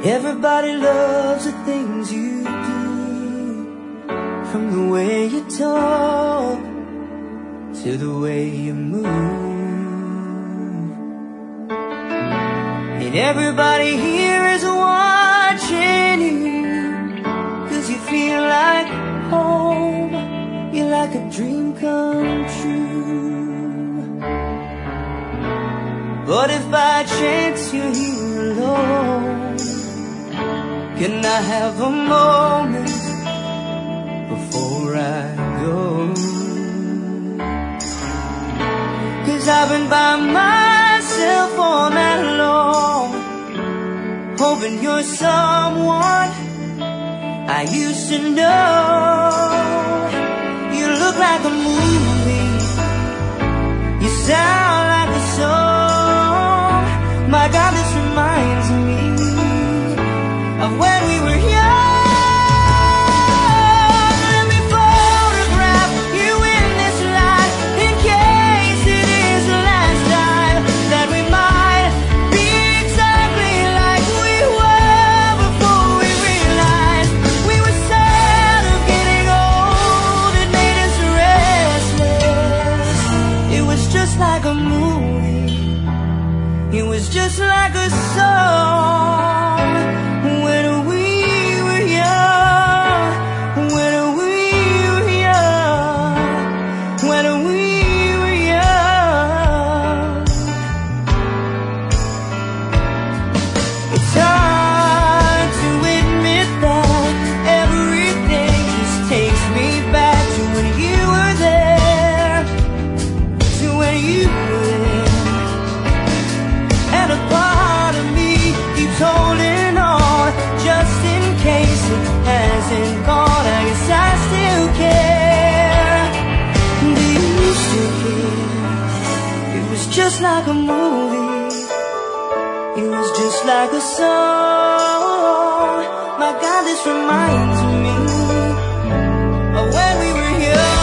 Everybody loves the things you do, from the way you talk to the way you move. And everybody here is watching you, 'cause you feel like home. You're like a dream come true. But if by chance you're here alone, can I have a moment before I go? 'Cause I've been by myself all night long, hoping you're someone I used to know. You look like a movie, you sound like a song. My God, this reminds me of when we were young. Let me photograph you in this light, in case it is the last time that we might be exactly like we were before we realized we were sad of getting old. It made us restless. It was just like a movie, it was just like a song. When we were young, when we were young, when we were young. It's hard to admit that everything just takes me back to when you were there, to when you were there. And a part of me keeps holding on, just in case it hasn't gone. I guess I still care. Do you still care? It was just like a movie, it was just like a song. My God, this reminds me of when we were young.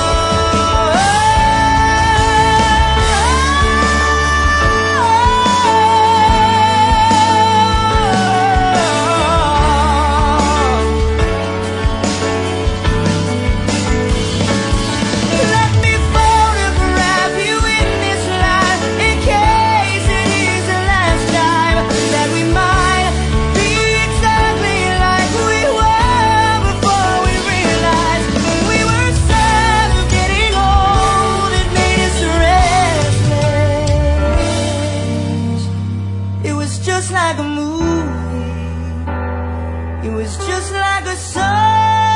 Let me photograph you in this light, in case it is the last time that we might be exactly like we were before we realized we were sad of getting old. It made us restless. It was just like a movie, it was just like a song.